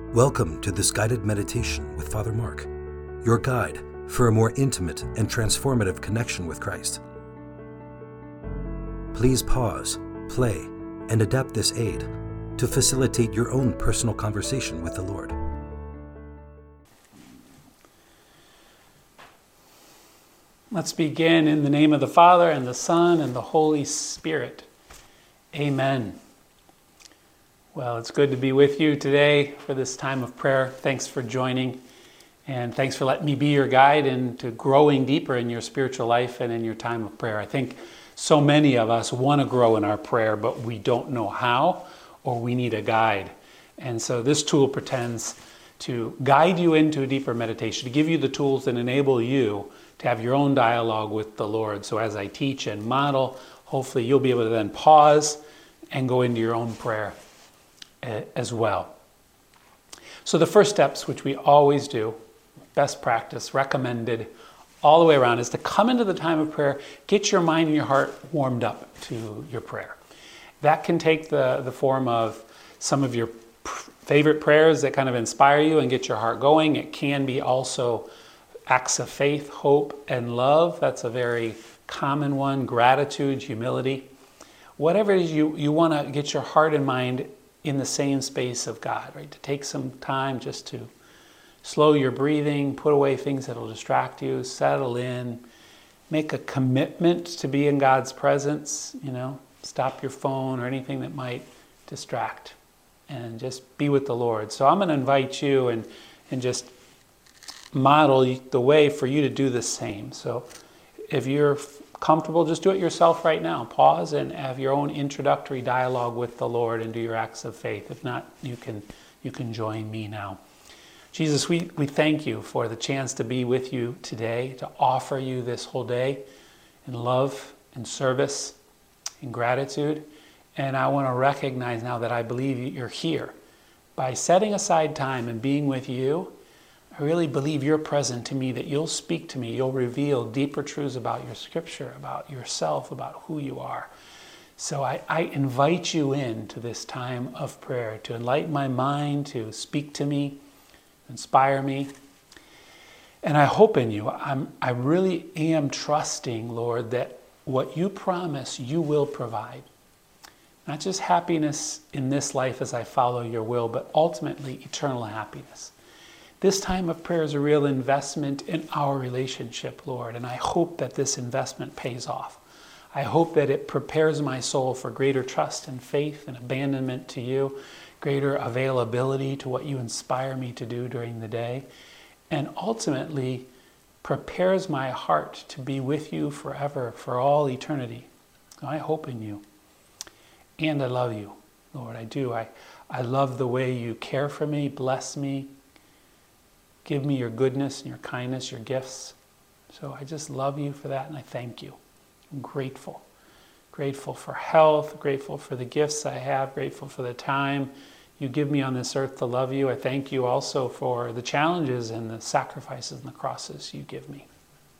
Welcome to this guided meditation with Father Mark, your guide for a more intimate and transformative connection with Christ. Please pause, play, and adapt this aid to facilitate your own personal conversation with the Lord. Let's begin in the name of the Father, and the Son, and the Holy Spirit. Amen. Well, it's good to be with you today for this time of prayer. Thanks for joining, and thanks for letting me be your guide into growing deeper in your spiritual life and in your time of prayer. I think so many of us want to grow in our prayer, but we don't know how, or we need a guide. And so this tool pretends to guide you into a deeper meditation, to give you the tools that enable you to have your own dialogue with the Lord. So as I teach and model, hopefully you'll be able to then pause and go into your own prayer as well. So the first steps, which we always do, best practice, recommended all the way around, is to come into the time of prayer, get your mind and your heart warmed up to your prayer. That can take the form of some of your favorite prayers that kind of inspire you and get your heart going. It can be also acts of faith, hope, and love. That's a very common one. Gratitude, humility. Whatever it is you want to get your heart and mind in the same space of God, right? To take some time just to slow your breathing, put away things that will distract you, settle in, make a commitment to be in God's presence, stop your phone or anything that might distract, and just be with the Lord. So I'm going to invite you and just model the way for you to do the same. So if you're comfortable, just do it yourself right now. Pause and have your own introductory dialogue with the Lord and do your acts of faith. If not, you can join me now. Jesus, we thank you for the chance to be with you today, to offer you this whole day in love and service and gratitude. And I want to recognize now that I believe you're here. By setting aside time and being with you, I really believe you're present to me, that you'll speak to me, you'll reveal deeper truths about your scripture, about yourself, about who you are. So I invite you into this time of prayer to enlighten my mind, to speak to me, inspire me. And I hope in you. I really am trusting, Lord, that what you promise, you will provide. Not just happiness in this life as I follow your will, but ultimately eternal happiness. This time of prayer is a real investment in our relationship, Lord, and I hope that this investment pays off. I hope that it prepares my soul for greater trust and faith and abandonment to you, greater availability to what you inspire me to do during the day, and ultimately prepares my heart to be with you forever, for all eternity. I hope in you. And I love you, Lord, I do. I love the way you care for me, bless me, give me your goodness and your kindness, your gifts. So I just love you for that, and I thank you. I'm grateful. Grateful for health, grateful for the gifts I have, grateful for the time you give me on this earth to love you. I thank you also for the challenges and the sacrifices and the crosses you give me.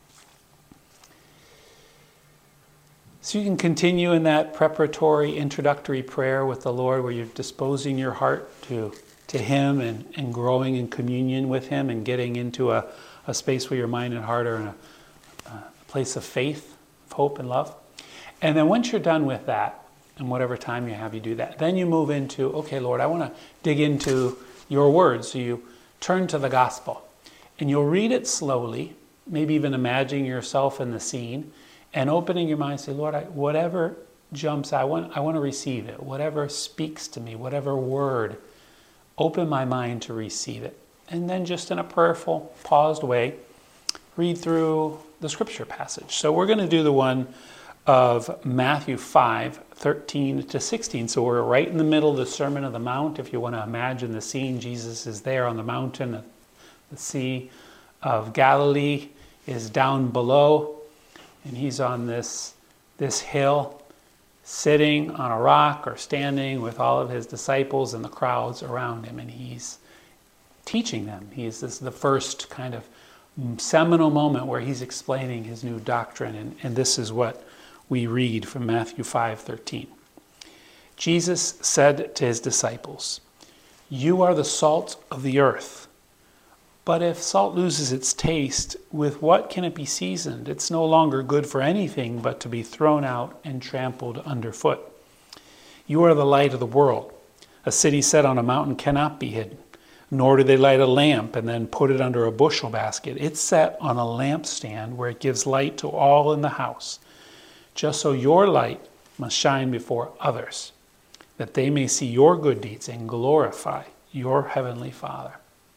So you can continue in that preparatory, introductory prayer with the Lord, where you're disposing your heart to Him and growing in communion with Him and getting into a space where your mind and heart are in a place of faith, of hope and love. And then once you're done with that, and whatever time you have, you do that. Then you move into, okay, Lord, I want to dig into your words. So you turn to the gospel and you'll read it slowly, maybe even imagining yourself in the scene and opening your mind, say, Lord, whatever jumps, I want to receive it. Whatever speaks to me, whatever word, open my mind to receive it. And then just in a prayerful, paused way, read through the scripture passage. So we're going to do the one of Matthew 5:13-16. So we're right in the middle of the Sermon on the Mount. If you want to imagine the scene, Jesus is there on the mountain. The Sea of Galilee is down below, and he's on this hill, sitting on a rock or standing with all of his disciples and the crowds around him, and he's teaching them. This is the first kind of seminal moment where he's explaining his new doctrine, and this is what we read from Matthew 5:13. Jesus said to his disciples, You are the salt of the earth. But if salt loses its taste, with what can it be seasoned? It's no longer good for anything but to be thrown out and trampled underfoot. You are the light of the world. A city set on a mountain cannot be hidden, nor do they light a lamp and then put it under a bushel basket. It's set on a lampstand where it gives light to all in the house. Just so your light must shine before others, that they may see your good deeds and glorify your heavenly Father.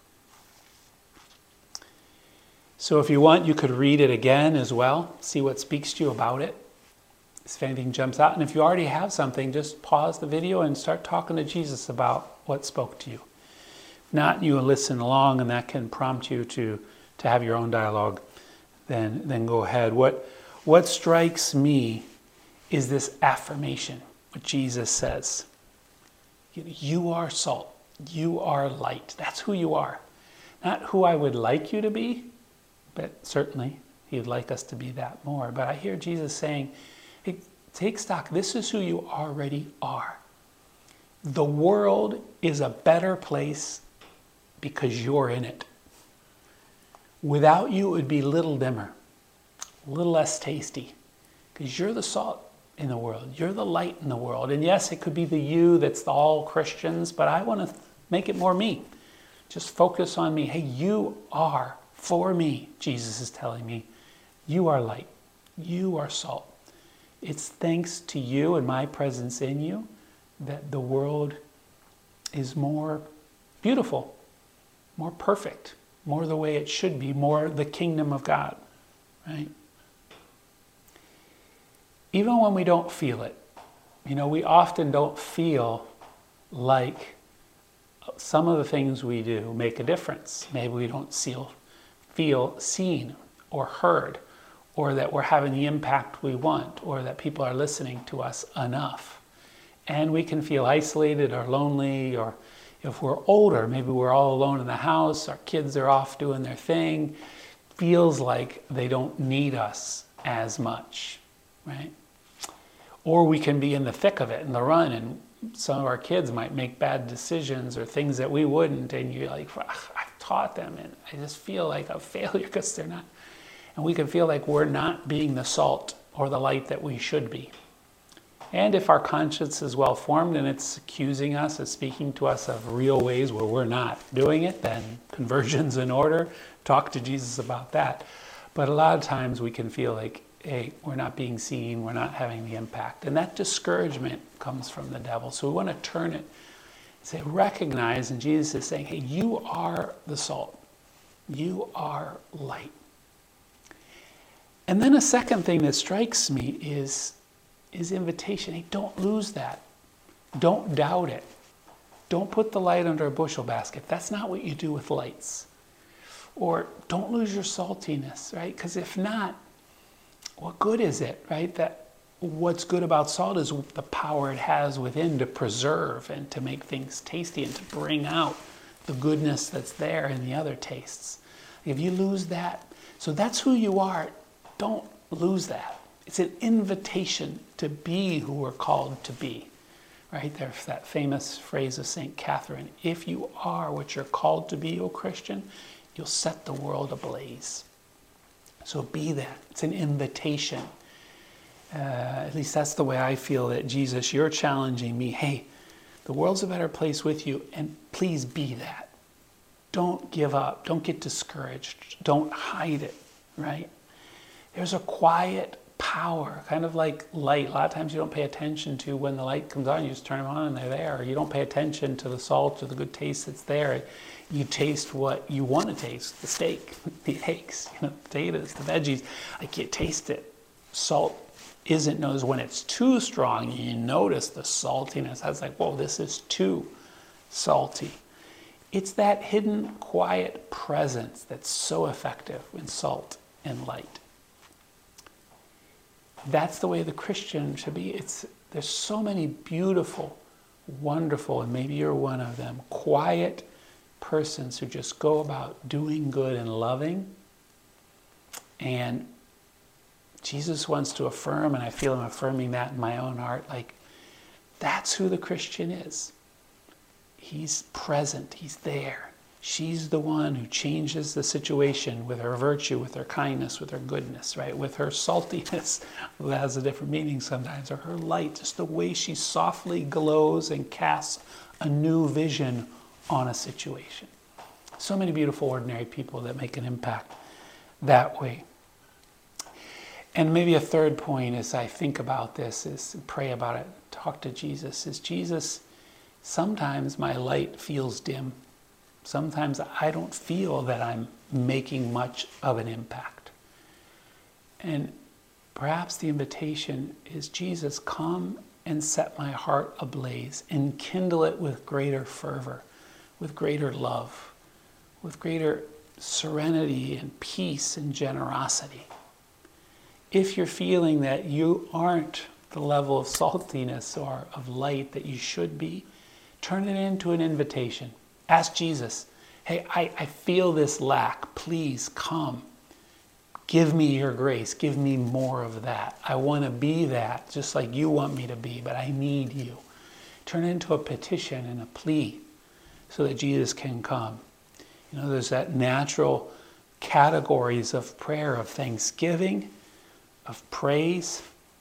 So if you want, you could read it again as well, see what speaks to you about it, if anything jumps out. And if you already have something, just pause the video and start talking to Jesus about what spoke to you. If not, you listen along, and that can prompt you to have your own dialogue. Then go ahead. What strikes me is this affirmation, what Jesus says. You are salt. You are light. That's who you are. Not who I would like you to be, but certainly he would like us to be that more. But I hear Jesus saying, hey, take stock. This is who you already are. The world is a better place because you're in it. Without you, it would be a little dimmer, a little less tasty, because you're the salt in the world. You're the light in the world. And yes, it could be the you that's all Christians, but I want to make it more me. Just focus on me. Hey, you are for me, Jesus is telling me. You are light. You are salt. It's thanks to you and my presence in you that the world is more beautiful, more perfect, more the way it should be, more the kingdom of God, right? Even when we don't feel it, we often don't feel like some of the things we do make a difference. Maybe we don't feel seen or heard, or that we're having the impact we want, or that people are listening to us enough. And we can feel isolated or lonely, or if we're older, maybe we're all alone in the house, our kids are off doing their thing, feels like they don't need us as much, right? Or we can be in the thick of it, in the run, and some of our kids might make bad decisions or things that we wouldn't, and you're like, I've taught them, and I just feel like a failure because they're not. And we can feel like we're not being the salt or the light that we should be. And if our conscience is well formed and it's accusing us, it's speaking to us of real ways where we're not doing it, then conversion's in order. Talk to Jesus about that. But a lot of times we can feel like, hey, we're not being seen, we're not having the impact. And that discouragement comes from the devil. So we want to turn it, say, recognize, and Jesus is saying, hey, you are the salt. You are light. And then a second thing that strikes me is invitation. Hey, don't lose that. Don't doubt it. Don't put the light under a bushel basket. That's not what you do with lights. Or don't lose your saltiness, right? Because if not, what good is it, right? That what's good about salt is the power it has within to preserve and to make things tasty and to bring out the goodness that's there in the other tastes. If you lose that, so that's who you are. Don't lose that. It's an invitation to be who we're called to be, right? There's that famous phrase of St. Catherine, if you are what you're called to be, O Christian, you'll set the world ablaze. So be that. It's an invitation. At least that's the way I feel that, Jesus, you're challenging me. Hey, the world's a better place with you, and please be that. Don't give up. Don't get discouraged. Don't hide it, right? There's a quiet power, kind of like light. A lot of times you don't pay attention to when the light comes on. You just turn them on and they're there. Or you don't pay attention to the salt or the good taste that's there. You taste what you want to taste, the steak, the eggs, the potatoes, the veggies. Like you taste it. Salt isn't noticed when it's too strong. You notice the saltiness. That's like, whoa, this is too salty. It's that hidden, quiet presence that's so effective in salt and light. That's the way the Christian should be. There's so many beautiful, wonderful, and maybe you're one of them, quiet persons who just go about doing good and loving. And Jesus wants to affirm, and I feel I'm affirming that in my own heart, like that's who the Christian is. He's present. He's there. She's the one who changes the situation with her virtue, with her kindness, with her goodness, right? With her saltiness, that has a different meaning sometimes, or her light, just the way she softly glows and casts a new vision on a situation. So many beautiful, ordinary people that make an impact that way. And maybe a third point as I think about this, is pray about it, talk to Jesus, is Jesus, sometimes my light feels dim. Sometimes I don't feel that I'm making much of an impact. And perhaps the invitation is, Jesus, come and set my heart ablaze and kindle it with greater fervor, with greater love, with greater serenity and peace and generosity. If you're feeling that you aren't the level of saltiness or of light that you should be, turn it into an invitation. Ask Jesus, hey, I feel this lack. Please come. Give me your grace. Give me more of that. I want to be that just like you want me to be, but I need you. Turn it into a petition and a plea so that Jesus can come. You know, there's that natural categories of prayer, of thanksgiving, of praise,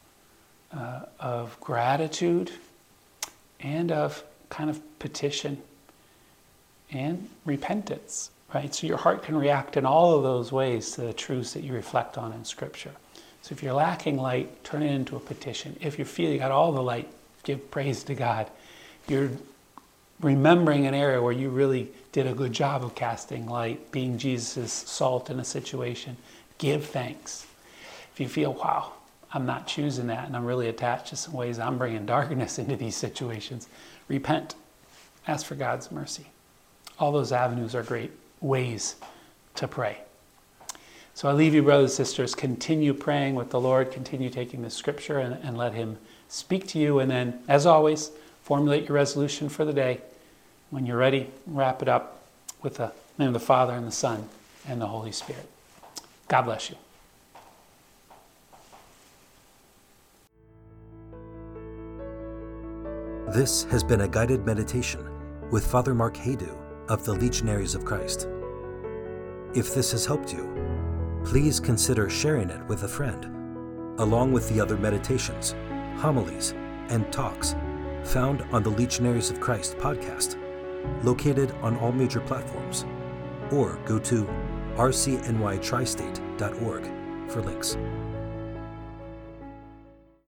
of gratitude, and of kind of petition and repentance, right? So your heart can react in all of those ways to the truths that you reflect on in Scripture. So if you're lacking light, turn it into a petition. If you feel you got all the light, give praise to God. If you're remembering an area where you really did a good job of casting light, being Jesus' salt in a situation, give thanks. If you feel, wow, I'm not choosing that and I'm really attached to some ways I'm bringing darkness into these situations, repent. Ask for God's mercy. All those avenues are great ways to pray. So I leave you, brothers and sisters, continue praying with the Lord, continue taking the Scripture and let Him speak to you. And then, as always, formulate your resolution for the day. When you're ready, wrap it up with the name of the Father and the Son and the Holy Spirit. God bless you. This has been a guided meditation with Father Mark Haydu of the Legionaries of Christ. If this has helped you, please consider sharing it with a friend, along with the other meditations, homilies, and talks found on the Legionaries of Christ podcast, located on all major platforms, or go to rcnytristate.org for links.